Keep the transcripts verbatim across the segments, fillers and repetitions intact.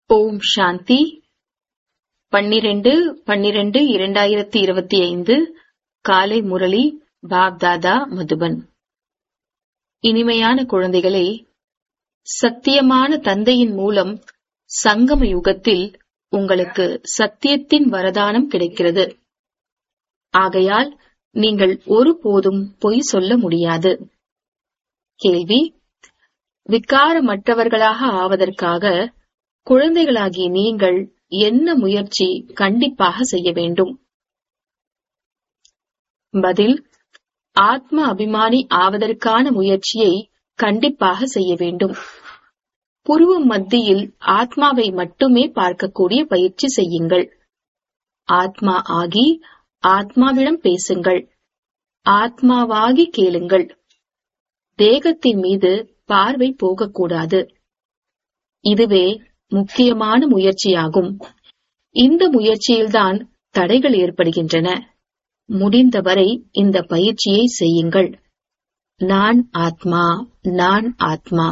ஓம் சாந்தி. பன்னிரண்டு பன்னிரண்டு இரண்டாயிரத்தி இருபத்தி ஐந்து காலை முரளி பாப்தாதா மதுபன். இனிமையான குழந்தைகளே, சத்தியமான தந்தையின் மூலம் சங்கம யுகத்தில் உங்களுக்கு சத்தியத்தின் வரதானம் கிடைக்கிறது. ஆகையால் நீங்கள் ஒருபோதும் பொய் சொல்ல முடியாது. கேள்வி: விகாரமற்றவர்களாக ஆவதற்காக குழந்தைகளாகிய நீங்கள் என்ன முயற்சி கண்டிப்பாக செய்ய வேண்டும்? பதில்: ஆத்ம அபிமானி ஆவதற்கான முயற்சியை கண்டிப்பாக செய்ய வேண்டும். புருவம் மத்தியில் ஆத்மாவை மட்டுமே பார்க்கக்கூடிய பயிற்சி செய்யுங்கள். ஆத்மா ஆகி ஆத்மாவிடம் பேசுங்கள். ஆத்மாவாகி கேளுங்கள். தேகத்தின் மீது பார்வை போகக்கூடாது. இதுவே முக்கியமான முயற்சியாகும். இந்த முயற்சியில்தான் தடைகள் ஏற்படுகின்றன. முடிந்தவரை இந்த பயிற்சியை செய்யுங்கள். நான் ஆத்மா, நான் ஆத்மா.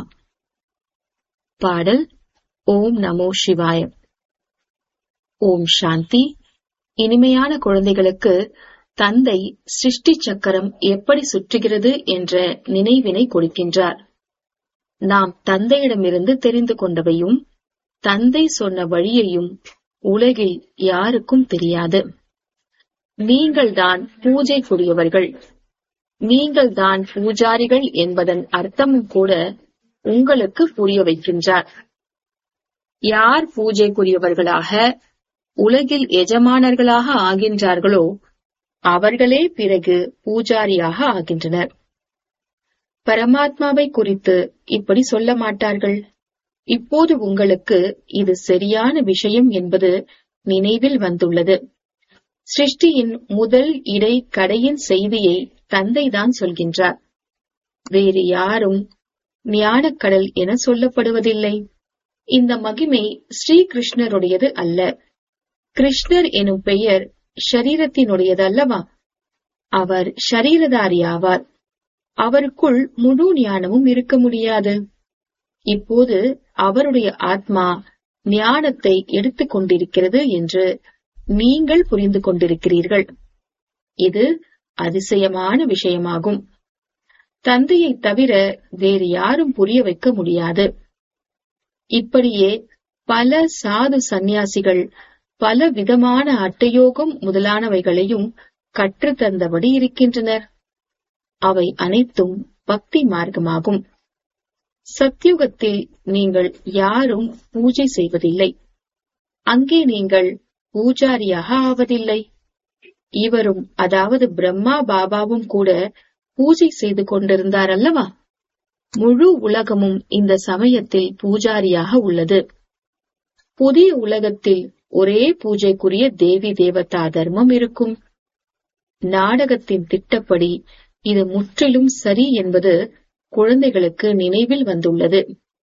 பாடல்: ஓம் நமோ சிவாய. ஓம் சாந்தி. இனிமையான குழந்தைகளுக்கு தந்தை சிருஷ்டி சக்கரம் எப்படி சுற்றுகிறது என்ற நினைவினை கொடுக்கின்றார். நாம் தந்தையிடமிருந்து தெரிந்து கொண்டவையும் தந்தை சொன்ன வழியையும் உலகில் யாருக்கும் தெரியாது. நீங்கள்தான் பூஜைக்குரியவர்கள், நீங்கள்தான் பூஜாரிகள் என்பதன் அர்த்தமும் கூட உங்களுக்கு புரிய வைக்கின்றார். யார் பூஜைக்குரியவர்களாக உலகில் எஜமானர்களாக ஆகின்றார்களோ அவர்களே பிறகு பூஜாரியாக ஆகின்றனர். பரமாத்மாவை குறித்து இப்படி சொல்ல மாட்டார்கள். இப்போது உங்களுக்கு இது சரியான விஷயம் என்பது நினைவில் வந்துள்ளது. சிருஷ்டியின் முதல் இடை கடையின் செய்தியை தந்தைதான் சொல்கின்றார். வேறு யாரும் ஞானக்கடல் என சொல்லப்படுவதில்லை. இந்த மகிமை ஸ்ரீ கிருஷ்ணருடையது அல்ல. கிருஷ்ணர் எனும் பெயர் ஷரீரத்தினுடையது அல்லவா? அவர் ஷரீரதாரி ஆவார். அவருக்குள் முழு ஞானமும் இருக்க முடியாது. இப்போது அவருடைய ஆத்மா ஞானத்தை எடுத்துக் கொண்டிருக்கிறது என்று நீங்கள் புரிந்து கொண்டிருக்கிறீர்கள். இது அதிசயமான விஷயமாகும். தந்தையை தவிர வேறு யாரும் புரிய வைக்க முடியாது. இப்படியே பல சாது சந்நியாசிகள் பல விதமான அட்டயோகம் முதலானவைகளையும் கற்றுத்தந்தபடி இருக்கின்றனர். அவை அனைத்தும் பக்தி மார்க்கமாகும். சத்யுகத்தில் நீங்கள் யாரும் பூஜை செய்வதில்லை. அங்கே நீங்கள் பூஜாரியாக ஆவதில்லை. இவரும் அதாவது பிரம்மா பாபாவும் கூட பூஜை செய்து கொண்டிருந்தார் அல்லவா? முழு உலகமும் இந்த சமயத்தில் பூஜாரியாக உள்ளது. புதிய உலகத்தில் ஒரே பூஜைக்குரிய தேவி தேவதா தர்மம் இருக்கும். நாடகத்தின் திட்டப்படி இது முற்றிலும் சரி என்பது குழந்தைகளுக்கு நினைவில் வந்துள்ளது.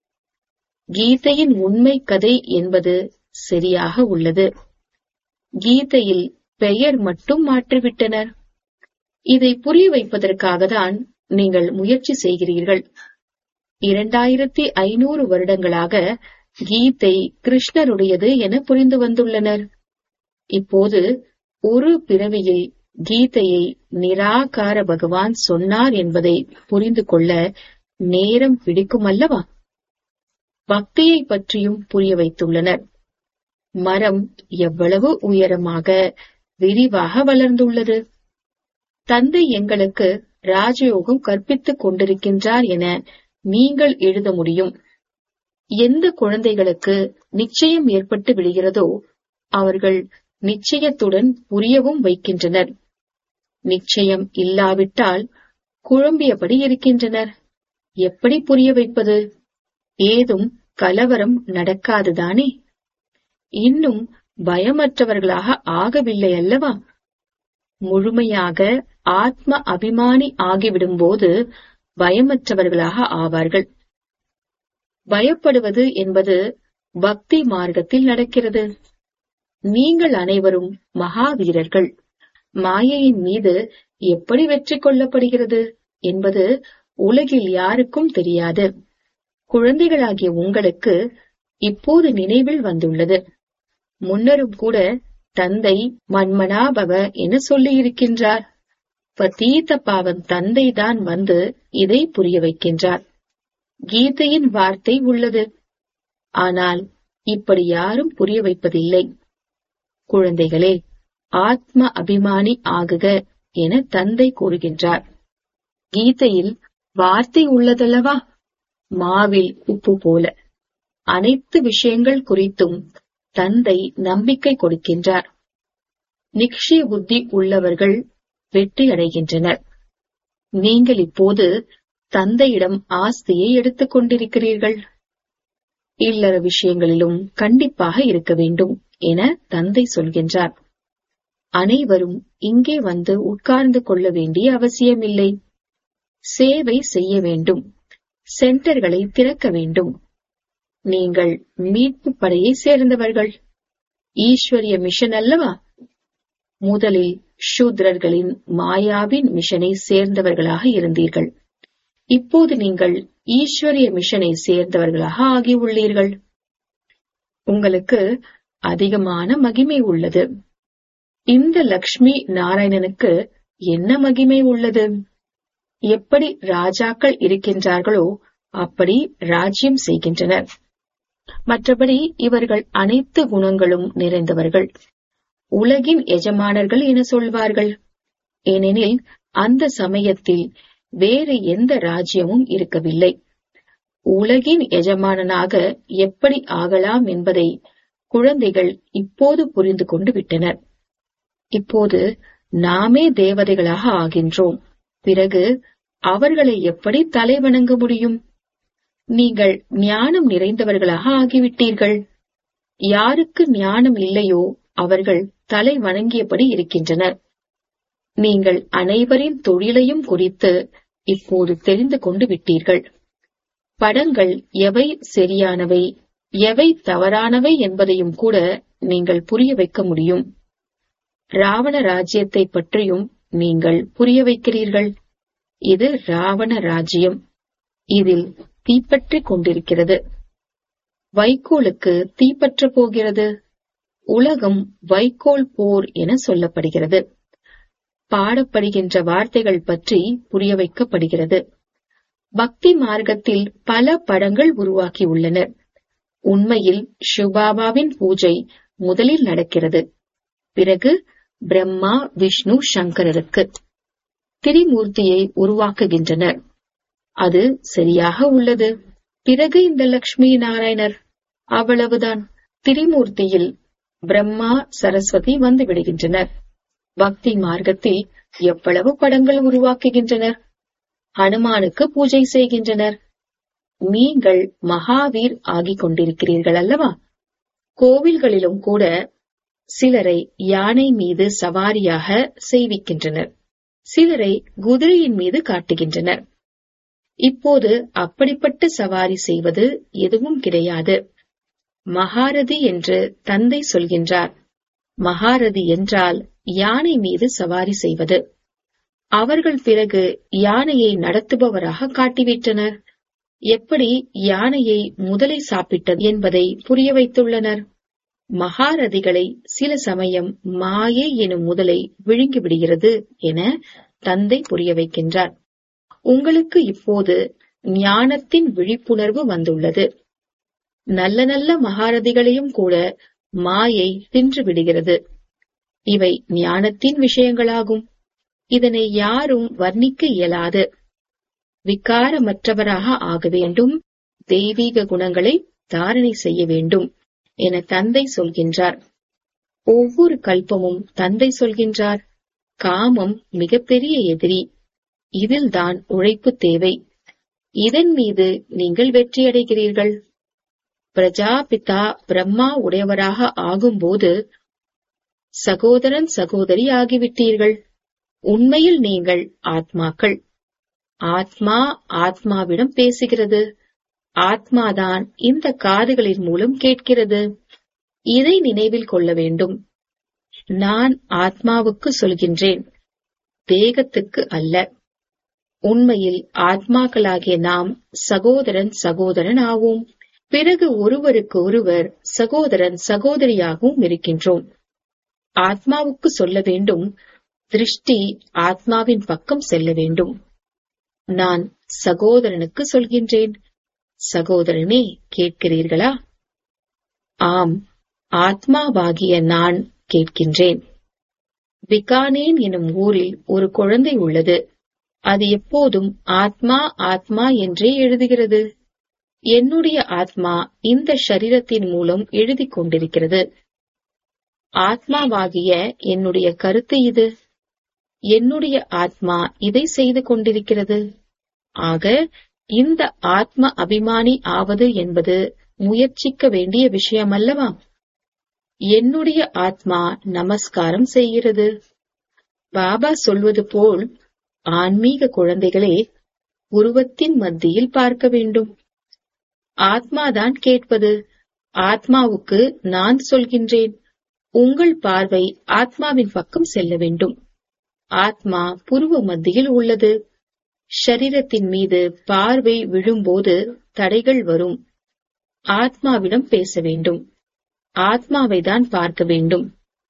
கீதையின் உண்மை கதை என்பது சரியாக உள்ளது. கீதையில் பெயர் மட்டும் மாற்றிவிட்டனர். இதை புரிய வைப்பதற்காக தான் நீங்கள் முயற்சி செய்கிறீர்கள். இரண்டாயிரத்தி ஐநூறு வருடங்களாக கீதை கிருஷ்ணருடையது என புரிந்து வந்துள்ளனர். இப்போது ஒரு பிறவியில் கீதையை நிராகார பகவான் சொன்னார் என்பதை புரிந்து கொள்ள நேரம் பிடிக்கும் அல்லவா? பக்தியை பற்றியும் புரிய வைத்துள்ளனர். மரம் எவ்வளவு உயரமாக விரிவாக வளர்ந்துள்ளது. தந்தை எங்களுக்கு ராஜயோகம் கற்பித்துக் கொண்டிருக்கின்றார் என நீங்கள் எழுத முடியும். எந்த குழந்தைகளுக்கு நிச்சயம் ஏற்பட்டு விடுகிறதோ அவர்கள் நிச்சயத்துடன் புரியவும் வைக்கின்றனர். நிச்சயம் இல்லாவிட்டால் குழம்பியபடி இருக்கின்றனர். எப்படி புரிய வைப்பது? ஏதும் கலவரம் நடக்காதுதானே? இன்னும் பயமற்றவர்களாக ஆகவில்லை அல்லவா? முழுமையாக ஆத்ம அபிமானி ஆகிவிடும்போது பயமற்றவர்களாக ஆவார்கள். பயப்படுவது என்பது பக்தி மார்க்கத்தில் நடக்கிறது. நீங்கள் அனைவரும் மகாவீரர்கள். மாயையின் மீது எப்படி வெற்றி கொள்ளப்படுகிறது என்பது உலகில் யாருக்கும் தெரியாது. குழந்தைகளாகிய உங்களுக்கு இப்போது நினைவில் வந்துள்ளது. முன்னரும் கூட தந்தை மன்மனாபவ என சொல்லி இருக்கின்றார். பதீத பாவன் தந்தைதான் வந்து இதை புரிய வைக்கின்றார். கீதையின் வார்த்தை உள்ளது. ஆனால் இப்படி யாரும் புரிய வைப்பதில்லை. குழந்தைகளே, ஆத்ம அபிமானி ஆகுக என தந்தை கூறுகின்றார். கீதையில் வார்த்தை உள்ளதல்லவா? மாவில் உப்பு போல. அனைத்து விஷயங்கள் குறித்தும் தந்தை நம்பிக்கை கொடுக்கின்றார். நிக்ஷய புத்தி உள்ளவர்கள் வெற்றி அடைகின்றனர். நீங்கள் இப்போது தந்தையிடம் ஆஸ்தியை எடுத்துக் கொண்டிருக்கிறீர்கள். இல்லற விஷயங்களிலும் கண்டிப்பாக இருக்க வேண்டும் என தந்தை சொல்கின்றார். அனைவரும் இங்கே வந்து உட்கார்ந்து கொள்ள வேண்டிய அவசியமில்லை. சேவை செய்ய வேண்டும். சென்டர்களை திறக்க வேண்டும். நீங்கள் மீட்பு படையை சேர்ந்தவர்கள். ஈஸ்வரிய மிஷன் அல்லவா? முதலில் சூத்ரர்களின் மாயாவின் மிஷனை சேர்ந்தவர்களாக இருந்தீர்கள். இப்போது நீங்கள் ஈஸ்வரிய மிஷனை சேர்ந்தவர்களாக ஆகியுள்ளீர்கள். உங்களுக்கு அதிகமான மகிமை உள்ளது. இந்த லக்ஷ்மி நாராயணனுக்கு என்ன மகிமை உள்ளது? எப்படி ராஜாக்கள் இருக்கின்றார்களோ அப்படி ராஜ்யம் செய்கின்றனர். மற்றபடி இவர்கள் அனைத்து குணங்களும் நிறைந்தவர்கள். உலகின் எஜமானர்கள் என சொல்வார்கள். ஏனெனில் அந்த சமயத்தில் வேறு எந்த ராஜ்யமும் இருக்கவில்லை. உலகின் எஜமானனாக எப்படி ஆகலாம் என்பதை குழந்தைகள் இப்போது புரிந்து கொண்டு விட்டனர். இப்போது நாமே தேவதைகளாக ஆகின்றோம். பிறகு அவர்களை எப்படி தலை வணங்க முடியும்? நீங்கள் ஞானம் நிறைந்தவர்களாக ஆகிவிட்டீர்கள். யாருக்கு ஞானம் இல்லையோ அவர்கள் தலை வணங்கியபடி இருக்கின்றனர். நீங்கள் அனைவரின் தொழிலையும் குறித்து இப்போது தெரிந்து கொண்டு விட்டீர்கள். படங்கள் எவை சரியானவை, எவை தவறானவை என்பதையும் கூட நீங்கள் புரிய வைக்க முடியும். ராவண ராஜ்யத்தை பற்றியும் நீங்கள் புரிய வைக்கிறீர்கள். இது ராவண ராஜ்யம். இதில் தீப்பற்றிக் கொண்டிருக்கிறது. வைக்கோலுக்கு தீப்பற்ற போகிறது. உலகம் வைக்கோல் போர் என சொல்லப்படுகிறது. பாடப்படுகின்ற வார்த்தைகள் பற்றி புரிய வைக்கப்படுகிறது. பக்தி மார்க்கத்தில் பல படங்கள் உருவாக்கியுள்ளனர். உண்மையில் சிவபாபாவின் பூஜை முதலில் நடக்கிறது. பிறகு பிரம்மா, விஷ்ணு, சங்கரருக்கு திரிமூர்த்தியை உருவாக்குகின்றனர். அது சரியாக உள்ளது. பிறகு இந்த லக்ஷ்மி நாராயணர், அவ்வளவுதான். திரிமூர்த்தியில் பிரம்மா, சரஸ்வதி வந்து விடுகின்றனர். பக்தி மார்க்கத்தில் எவ்வளவு படங்கள் உருவாக்குகின்றனர். ஹனுமானுக்கு பூஜை செய்கின்றனர். நீங்கள் மகாவீர் ஆகிக் கொண்டிருக்கிறீர்கள் அல்லவா? கோவில்களிலும் கூட சிலரை யானை மீது சவாரியாக செய்விக்கின்றனர். சிலரை குதிரையின் மீது காட்டுகின்றனர். இப்போது அப்படிப்பட்ட சவாரி செய்வது எதுவும் கிடையாது. மகாரதி என்று தந்தை சொல்கின்றார். மகாரதி என்றால் யானை மீது சவாரி செய்வது. அவர்கள் பிறகு யானையை நடத்துபவராக காட்டிவிட்டனர். எப்படி யானையை முதலை சாப்பிட்டது என்பதை புரிய வைத்துள்ளனர். மகாரதிகளை சில சமயம் மாயை எனும் முதலை விழுங்கிவிடுகிறது என தந்தை புரிய வைக்கின்றார். உங்களுக்கு இப்போது ஞானத்தின் விழிப்புணர்வு வந்துள்ளது. நல்ல நல்ல மகாரதிகளையும் கூட மாயை தின்று விடுகிறது. இவை ஞானத்தின் விஷயங்களாகும். இதனை யாரும் வர்ணிக்க இயலாது. விகாரமற்றவராக ஆக வேண்டும். தெய்வீக குணங்களை தாரணை செய்ய வேண்டும் என தந்தை சொல்கின்றார். ஒவ்வொரு கல்பமும் தந்தை சொல்கின்றார், காமம் மிகப்பெரிய எதிரி. இதில்தான் உழைப்பு தேவை. இதன் மீது நீங்கள் வெற்றியடைகிறீர்கள். பிரஜாபிதா பிரம்மா உடையவராக ஆகும்போது சகோதரன் சகோதரி ஆகிவிட்டீர்கள். உண்மையில் நீங்கள் ஆத்மாக்கள். ஆத்மா ஆத்மாவிடம் பேசுகிறது. ஆத்மாதான் இந்த காதுகளின் மூலம் கேட்கிறது. இதை நினைவில் கொள்ள வேண்டும். நான் ஆத்மாவுக்கு சொல்கின்றேன், தேகத்துக்கு அல்ல. உண்மையில் ஆத்மாக்களாகிய நாம் சகோதரன் சகோதரன் ஆவோம். பிறகு ஒருவருக்கு ஒருவர் சகோதரன் சகோதரியாகவும் இருக்கின்றோம். ஆத்மாவுக்கு சொல்ல வேண்டும், திருஷ்டி ஆத்மாவின் பக்கம் செல்ல வேண்டும். நான் சகோதரனுக்கு சொல்கின்றேன், சகோதரனே கேட்கிறீர்களா? ஆம், ஆத்மாவாகிய நான் கேட்கின்றேன். பிகானேன் எனும் ஊரில் ஒரு குழந்தை உள்ளது. அது எப்போதும் ஆத்மா ஆத்மா என்றே எழுதுகிறது. என்னுடைய ஆத்மா இந்த ஷரீரத்தின் மூலம் எழுதி கொண்டிருக்கிறது. ஆத்மாவாகிய என்னுடைய கருத்து இது. என்னுடைய ஆத்மா இதை செய்து கொண்டிருக்கிறது. ஆக இந்த ஆத்ம அபிமானி ஆவது என்பது முயற்சிக்க வேண்டிய விஷயமல்லவா? என்னுடைய ஆத்மா நமஸ்காரம் செய்கிறது. பாபா சொல்வது போல், ஆன்மீக குழந்தைகளே, உருவத்தின் மத்தியில் பார்க்க வேண்டும். ஆத்மாதான் கேட்பது. ஆத்மாவுக்கு நான் சொல்கின்றேன், உங்கள் பார்வை ஆத்மாவின் பக்கம் செல்ல வேண்டும். ஆத்மா புருவ மத்தியில் உள்ளது. ஷரீரத்தின் மீது பார்வை விழும்போது தடைகள் வரும். ஆத்மாவிடம் பேச வேண்டும். ஆத்மாவை தான் பார்க்க வேண்டும்.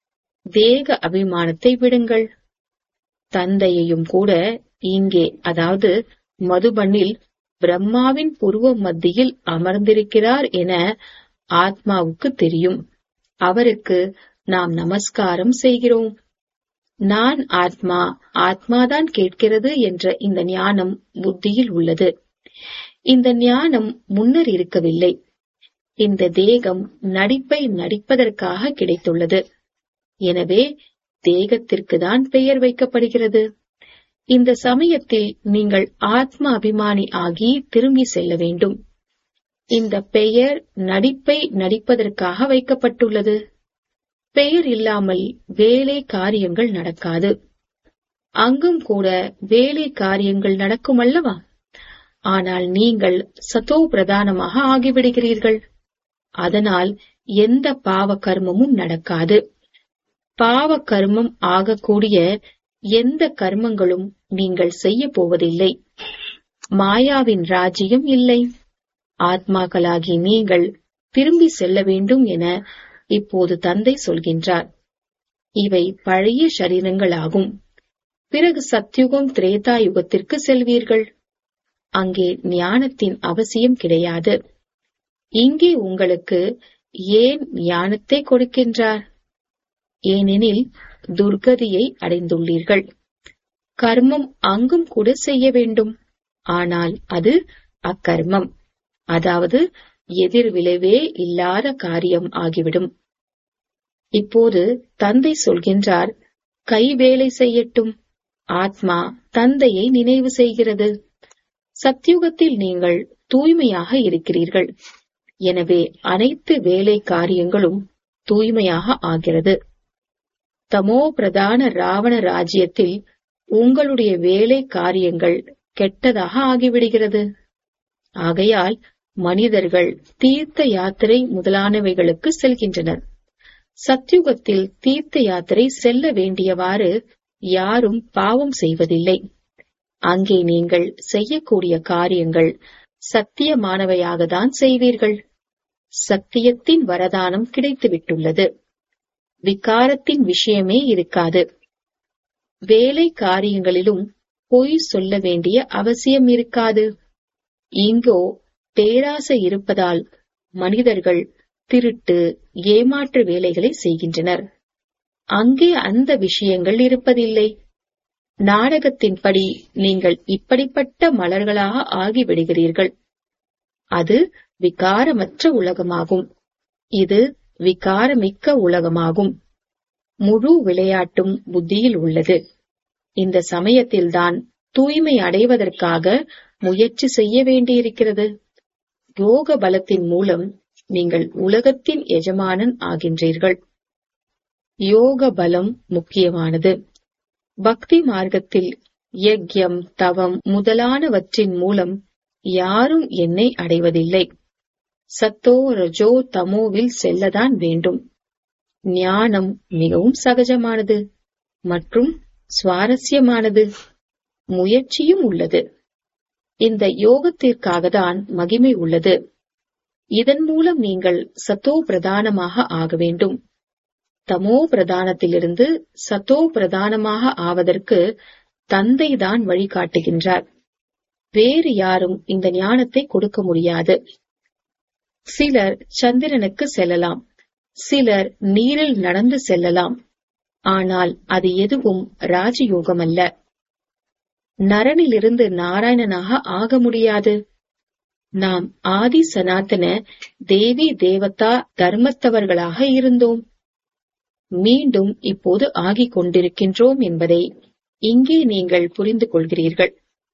தேக அபிமானத்தை விடுங்கள். தந்தையையும் கூட இங்கே, அதாவது மதுபனில் பிரம்மாவின் புருவ மத்தியில் அமர்ந்திருக்கிறார் என ஆத்மாவுக்கு தெரியும். அவருக்கு நாம் நமஸ்காரம் செய்கிறோம். நான் ஆத்மா, ஆத்மாதான் கேட்கிறது என்ற இந்த ஞானம் புத்தியில் உள்ளது. இந்த ஞானம் முன்னர் இருக்கவில்லை. இந்த தேகம் நடிப்பை நடிப்பதற்காக கிடைத்துள்ளது. எனவே தேகத்திற்கு தான் பெயர் வைக்கப்படுகிறது. இந்த சமயத்தில் நீங்கள் ஆத்ம அபிமானி ஆகி திரும்பி செல்ல வேண்டும். இந்த பெயர் நடிப்பை நடிப்பதற்காக வைக்கப்பட்டுள்ளது. பெயர் இல்லாமல் வேலை காரியங்கள் நடக்காது. அங்கும் கூட வேலை காரியங்கள் நடக்கும் அல்லவா? ஆனால் நீங்கள் சதோ பிரதானமாக ஆகிவிடுகிறீர்கள். அதனால் எந்த பாவ கர்மமும் நடக்காது. பாவ கர்மம் ஆகக்கூடிய எந்த கர்மங்களும் நீங்கள் செய்ய போவதில்லை. மாயாவின் ராஜ்யம் இல்லை. ஆத்மாக்களாகி நீங்கள் திரும்பி செல்ல வேண்டும் என இப்போது தந்தை சொல்கின்றார். இவை பழைய சரீரங்களாகும். பிறகு சத்யுகம் திரேதா யுகத்திற்கு செல்வீர்கள். அங்கே ஞானத்தின் அவசியம் கிடையாது. இங்கே உங்களுக்கு ஏன் ஞானத்தை கொடுக்கின்றார்? ஏனெனில் துர்கதியை அடைந்துள்ளீர்கள். கர்மம் அங்கும் கூட செய்ய வேண்டும். ஆனால் அது அக்கர்மம், அதாவது எதிர்விளைவே இல்லாத காரியம் ஆகிவிடும். இப்போது தந்தை சொல்கின்றார், கை வேலை செய்யட்டும். ஆத்மா தந்தையை நினைவு செய்கிறது. சத்யுகத்தில் நீங்கள் தூய்மையாக இருக்கிறீர்கள். எனவே அனைத்து வேலை காரியங்களும் தூய்மையாக ஆகிறது. தமோ பிரதான ராவண ராஜ்யத்தில் உங்களுடைய வேலை காரியங்கள் கெட்டதாக ஆகிவிடுகிறது. ஆகையால் மனிதர்கள் தீர்த்த யாத்திரை முதலானவைகளுக்கு செல்கின்றனர். சத்யுகத்தில் தீர்த்த யாத்திரை செல்ல வேண்டியவாறு யாரும் பாவம் செய்வதில்லை. அங்கே நீங்கள் செய்யக்கூடிய காரியங்கள் சத்தியமானவையாகத்தான் செய்வீர்கள். சத்தியத்தின் வரதானம் கிடைத்துவிட்டுள்ளது. விகாரத்தின் விஷயமே இருக்காது. வேலை காரியங்களிலும் பொய் சொல்ல வேண்டிய அவசியம் இருக்காது. இங்கோ பேராசை இருப்பதால் மனிதர்கள் திருட்டு, ஏமாற்று வேலைகளை செய்கின்றனர். அங்கே அந்த விஷயங்கள் இருப்பதில்லை. நாடகத்தின்படி நீங்கள் இப்படிப்பட்ட மலர்களாக ஆகிவிடுகிறீர்கள். அது விகாரமற்ற உலகமாகும். இது விகாரமிக்க உலகமாகும். முழு விளையாட்டும் புத்தியில் உள்ளது. இந்த சமயத்தில்தான் தூய்மை அடைவதற்காக முயற்சி செய்ய வேண்டியிருக்கிறது. யோக பலத்தின் மூலம் நீங்கள் உலகத்தின் எஜமானன் ஆகின்றீர்கள். யோக பலம் முக்கியமானது. பக்தி மார்க்கத்தில் யக்யம், தவம் முதலானவற்றின் மூலம் யாரும் என்னை அடைவதில்லை. சத்தோ ரஜோ தமோவில் செல்லதான் வேண்டும். ஞானம் மிகவும் சகஜமானது மற்றும் சுவாரஸ்யமானது. முயற்சியும் உள்ளது. இந்த யோகத்திற்காகத்தான் மகிமை உள்ளது. இதன் மூலம் நீங்கள் சத்தோ பிரதானமாக ஆக வேண்டும். தமோ பிரதானத்திலிருந்து சத்தோ பிரதானமாக ஆவதற்கு தந்தைதான் வழிகாட்டுகின்றார். வேறு யாரும் இந்த ஞானத்தை கொடுக்க முடியாது. சிலர் சந்திரனுக்கு செல்லலாம், சிலர் நீரில் நடந்து செல்லலாம். ஆனால் அது எதுவும் ராஜயோகம் அல்ல. நரனிலிருந்து நாராயணனாக ஆக முடியாது. நாம் ஆதி சனாதன தேவி தேவதா தர்மத்தவர்களாக இருந்தோம். மீண்டும் இப்போது ஆகிக் கொண்டிருக்கின்றோம் என்பதை இங்கே நீங்கள் புரிந்து கொள்கிறீர்கள்.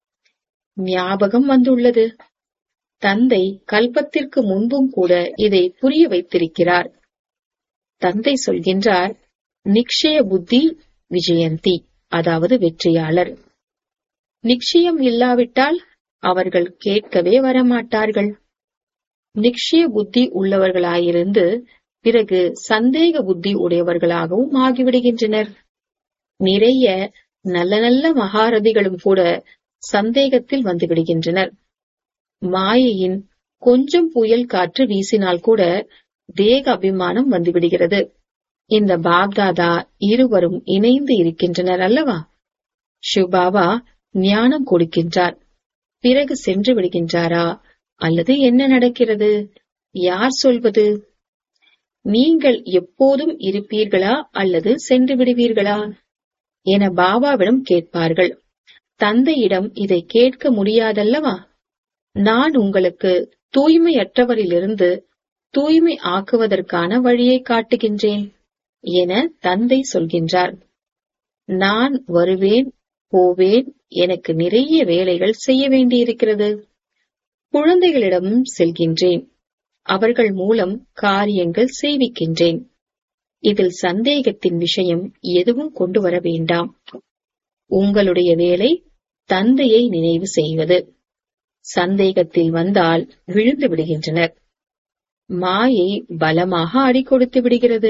ஞாபகம் வந்துள்ளது. தந்தை கல்பத்திற்கு முன்பும் கூட இதை புரிய வைத்திருக்கிறார். தந்தை சொல்கின்றார், நிக்ஷய புத்தி விஜயந்தி, அதாவது வெற்றியாளர். நிச்சயம் இல்லாவிட்டால் அவர்கள் கேட்கவே வரமாட்டார்கள். நிச்சய புத்தி உள்ளவர்களாயிருந்து பிறகு சந்தேக புத்தி உடையவர்களாகவும் ஆகிவிடுகின்றனர். நிறைய நல்ல நல்ல மகாரதிகளும் கூட சந்தேகத்தில் வந்துவிடுகின்றனர். மாயையின் கொஞ்சம் புயல் காற்று வீசினால் கூட தேக அபிமானம் வந்துவிடுகிறது. இந்த பாப்தாதா இருவரும் இணைந்து இருக்கின்றனர் அல்லவா? சிவபாபா ஞானம் கொடுக்கின்றார், பிறகு சென்று விடுகின்றாரா அல்லது என்ன நடக்கிறது? யார் சொல்வது? நீங்கள் எப்போதும் இருப்பீர்களா அல்லது சென்று விடுவீர்களா என பாபாவிடம் கேட்பார்கள். தந்தையிடம் இதை கேட்க முடியாதல்லவா? நான் உங்களுக்கு தூய்மையற்றவரிலிருந்து தூய்மை ஆக்குவதற்கான வழியை காட்டுகின்றேன் என தந்தை சொல்கின்றார். நான் வருவேன் போவேன், எனக்கு நிறைய வேலைகள் செய்ய வேண்டியிருக்கிறது. குழந்தைகளிடமும் செல்கின்றேன், அவர்கள் மூலம் காரியங்கள் செய்விக்கின்றேன். இதில் சந்தேகத்தின் விஷயம் எதுவும் கொண்டு வர வேண்டாம். உங்களுடைய வேலை தந்தையை நினைவு செய்வது. சந்தேகத்தில் வந்தால் விழுந்து விடுகின்றனர். மாயை பலமாக அடி கொடுத்து விடுகிறது.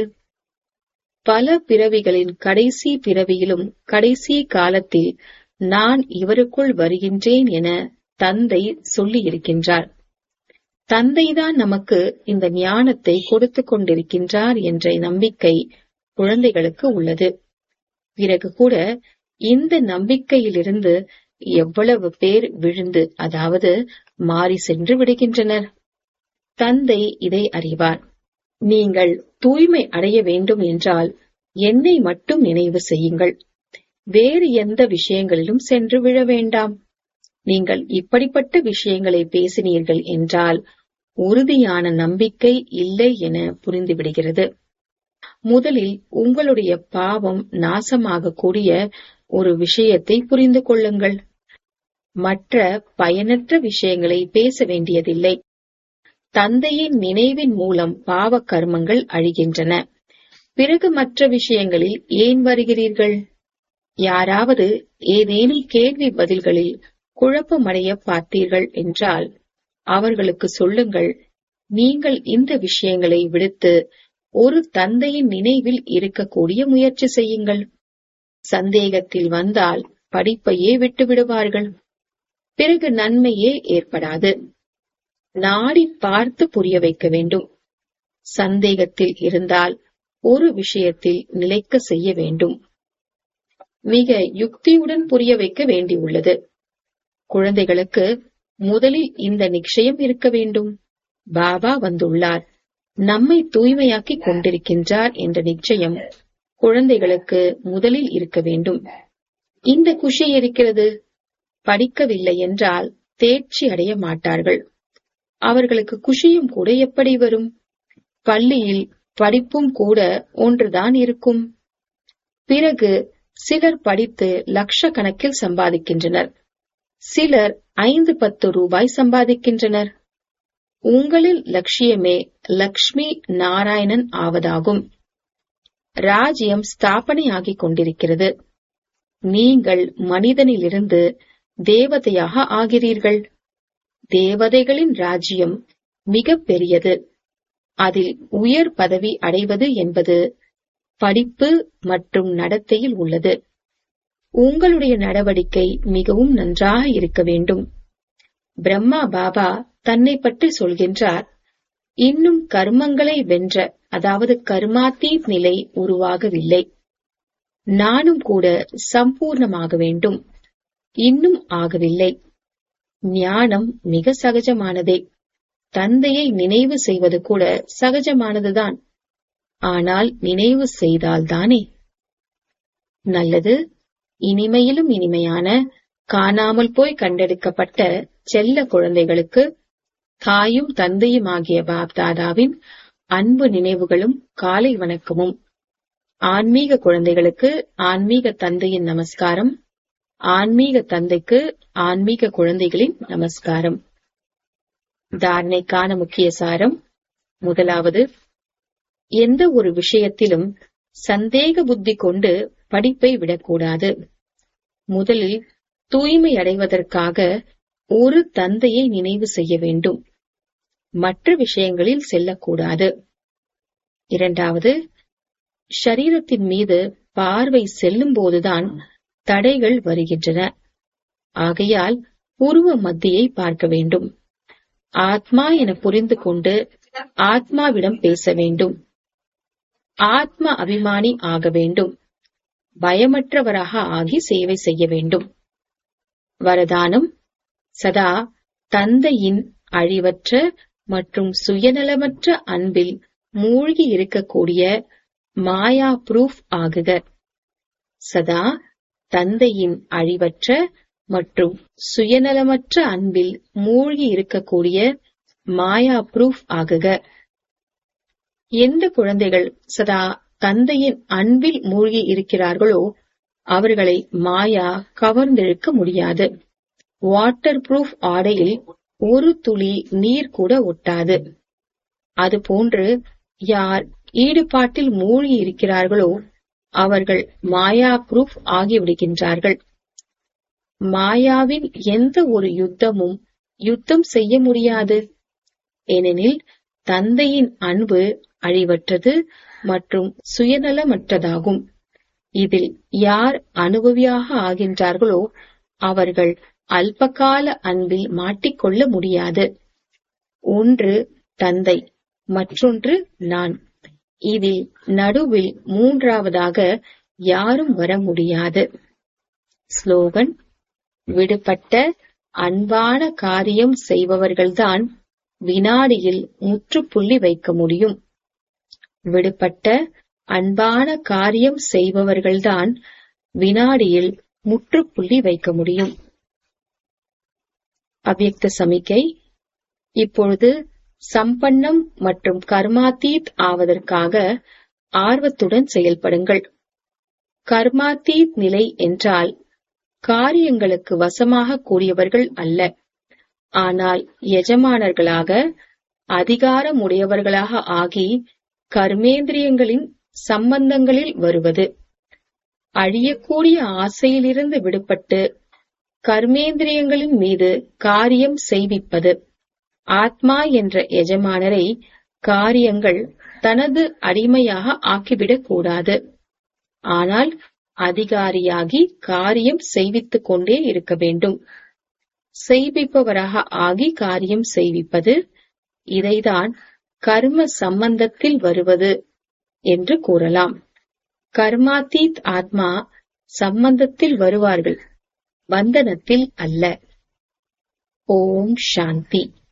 பல பிறவிகளின் கடைசி பிறவியிலும் கடைசி காலத்தில் நான் இவருக்குள் வருகின்றேன் என தந்தை சொல்லி இருக்கின்றார். தந்தைதான் நமக்கு இந்த ஞானத்தை கொடுத்து கொண்டிருக்கின்றார் என்ற நம்பிக்கை குழந்தைகளுக்கு உள்ளது. பிறகு கூட இந்த நம்பிக்கையிலிருந்து எவ்வளவு பேர் விழுந்து, அதாவது மாறி சென்று விடுகின்றனர். தந்தை இதை அறிவார். நீங்கள் தூய்மை அடைய வேண்டும் என்றால் என்னை மட்டும் நினைவு செய்யுங்கள். வேறு எந்த விஷயங்களிலும் சென்று விழ வேண்டாம். நீங்கள் இப்படிப்பட்ட விஷயங்களை பேசினீர்கள் என்றால் உறுதியான நம்பிக்கை இல்லை என புரிந்துவிடுகிறது. முதலில் உங்களுடைய பாவம் நாசமாகக்கூடிய ஒரு விஷயத்தை புரிந்து கொள்ளுங்கள். மற்ற பயனற்ற விஷயங்களை பேச வேண்டியதில்லை. தந்தையின் நினைவின் மூலம் பாவ கர்மங்கள் அழிகின்றன. பிறகு மற்ற விஷயங்களில் ஏன் வருகிறீர்கள்? யாராவது ஏதேனும் கேள்வி பதில்களில் குழப்பமடைய பார்த்தீர்கள் என்றால் அவர்களுக்கு சொல்லுங்கள், நீங்கள் இந்த விஷயங்களை விடுத்து ஒரு தந்தையின் நினைவில் இருக்கக்கூடிய முயற்சி செய்யுங்கள். சந்தேகத்தில் வந்தால் படிப்பையே விட்டுவிடுவார்கள். பிறகு நன்மையே ஏற்படாது. நாடி பார்த்து புரிய வைக்க வேண்டும். சந்தேகத்தில் இருந்தால் ஒரு விஷயத்தில் நிலைக்க செய்ய வேண்டும். மிக யுக்தியுடன் புரிய வைக்க வேண்டியுள்ளது. குழந்தைகளுக்கு முதலில் இந்த நிச்சயம் இருக்க வேண்டும். பாபா வந்துள்ளார், நம்மை தூய்மையாக்கிக் கொண்டிருக்கின்றார் என்ற நிச்சயம் குழந்தைகளுக்கு முதலில் இருக்க வேண்டும். இந்த குஷி இருக்கிறது. படிக்கவில்லை என்றால் தேர்ச்சி அடைய மாட்டார்கள். அவர்களுக்கு குஷியும் கூட எப்படி வரும்? பள்ளியில் படிப்பும் கூட ஒன்றுதான் இருக்கும். பிறகு சிலர் படித்து லட்சக்கணக்கில் சம்பாதிக்கின்றனர். சிலர் ஐந்து பத்து ரூபாய் சம்பாதிக்கின்றனர். உங்களின் லட்சியமே லக்ஷ்மி நாராயணன் ஆவதாகும். ராஜ்யம் ஸ்தாபனையாகிக் கொண்டிருக்கிறது. நீங்கள் மனிதனிலிருந்து தேவதையாக ஆகிறீர்கள். தேவதைகளின் ராஜ்யம் மிக பெரியது. அதில் உயர் பதவி அடைவது என்பது படிப்பு மற்றும் நடத்தையில் உள்ளது. உங்களுடைய நடவடிக்கை மிகவும் நன்றாக இருக்க வேண்டும். பிரம்மா பாபா தன்னை பற்றி சொல்கின்றார், இன்னும் கர்மங்களை வென்ற, அதாவது கர்மாத்தீத் நிலை உருவாகவில்லை. நானும் கூட சம்பூர்ணமாக வேண்டும், இன்னும் ஆகவில்லை. ஞானம் மிக சகஜமானதே. தந்தையை நினைவு செய்வது கூட சகஜமானதுதான். ஆனால் நினைவு செய்தால்தானே. நல்லது. இனிமையிலும் இனிமையான காணாமல் போய் கண்டெடுக்கப்பட்ட செல்ல குழந்தைகளுக்கு தாயும் தந்தையும் ஆகிய பாப்தாதாவின் அன்பு நினைவுகளும் காலை வணக்கமும். ஆன்மீக குழந்தைகளுக்கு ஆன்மீக தந்தையின் நமஸ்காரம், ஆன்மீக தந்தைக்கு ஆன்மீக குழந்தைகளின் நமஸ்காரம். தாரணைக்கான முக்கிய சாரம். முதலாவது, எந்த ஒரு விஷயத்திலும் சந்தேக புத்தி கொண்டு படிப்பை விடக்கூடாது. முதலில் தூய்மை அடைவதற்காக ஒரு தந்தையை நினைவு செய்ய வேண்டும், மற்ற விஷயங்களில் செல்லக்கூடாது. இரண்டாவது, ஷரீரத்தின் மீது பார்வை செல்லும் போதுதான் தடைகள் வருகின்றன. ஆகையால் உருவ மத்தியை பார்க்க வேண்டும். ஆத்மா என புரிந்து கொண்டு ஆத்மாவிடம் பேச வேண்டும். ஆத்ம அபிமானி ஆக வேண்டும். பயமற்றவராக ஆகி சேவை செய்ய வேண்டும். வரதானம். சதா தந்தையின் அழிவற்ற மற்றும் சுயநலமற்ற அன்பில் மூழ்கி இருக்கக்கூடிய மாயா ப்ரூஃப் ஆகுக. சதா தந்தையின் அழிவற்ற மற்றும் சுயநலமற்ற அன்பில் மூழ்கி இருக்கக்கூடிய மாயா ப்ரூஃப் ஆகுக. எந்த குழந்தைகள் சதா தந்தையின் அன்பில் மூழ்கி இருக்கிறார்களோ அவர்களை மாயா கவர்ந்திழுக்க முடியாது. வாட்டர் ப்ரூஃப் ஆடையில் ஒரு துளி நீர் கூட ஒட்டாது. அதுபோன்று யார் ஈடுபாட்டில் மூழ்கி இருக்கிறார்களோ அவர்கள் மாயா ப்ரூஃப் ஆகிவிடுகின்றார்கள். மாயாவின் எந்த ஒரு யுத்தமும் யுத்தம் செய்ய முடியாது. ஏனெனில் தந்தையின் அன்பு அழிவற்றது மற்றும் சுயநலமற்றதாகும். இதில் யார் அனுபவியாக ஆகின்றார்களோ அவர்கள் அல்பகால அன்பில் மாட்டிக்கொள்ள முடியாது. ஒன்று தந்தை, மற்றொன்று நான். இதில் நடுவில் மூன்றாவதாக யாரும் வர முடியாது. ஸ்லோகன். விடுபட்ட அன்பான காரியம் செய்பவர்கள்தான் வினாடியில் முற்றுப்புள்ளி வைக்க முடியும். விடுபட்ட அன்பான காரியம் செய்பவர்கள்தான் வினாடியில் முற்றுப்புள்ளி வைக்க முடியும். அவ்யக்த சமிக்கை. இப்பொழுது சம்பன்னம் மற்றும் கர்மாத்தீத் ஆவதற்காக ஆர்வத்துடன் செயல்படுங்கள். கர்மாத்தீத் நிலை என்றால் காரியங்களுக்கு வசமாக கூடியவர்கள் அல்ல, ஆனால் எஜமானர்களாக அதிகாரமுடையவர்களாக ஆகி கர்மேந்திரியங்களின் சம்பந்தங்களில் வருவது. அழியக்கூடிய ஆசையிலிருந்து விடுபட்டு கர்மேந்திரியங்களின் மீது காரியம் செய்விப்பது. ஆத்மா என்ற எஜமானரை காரியங்கள் தனது அடிமையாக ஆக்கிவிடக் கூடாது. ஆனால் அதிகாரியாகி காரியம் செய்வித்துக் கொண்டே இருக்க வேண்டும். செய்விப்பவராக ஆகி காரியம் செய்விப்பது, இதைதான் கர்ம சம்பந்தத்தில் வருவது என்று கூறலாம். கர்மாத்தீத் ஆத்மா சம்பந்தத்தில் வருவார்கள், பந்தனத்தில் அல்ல. ஓம் சாந்தி.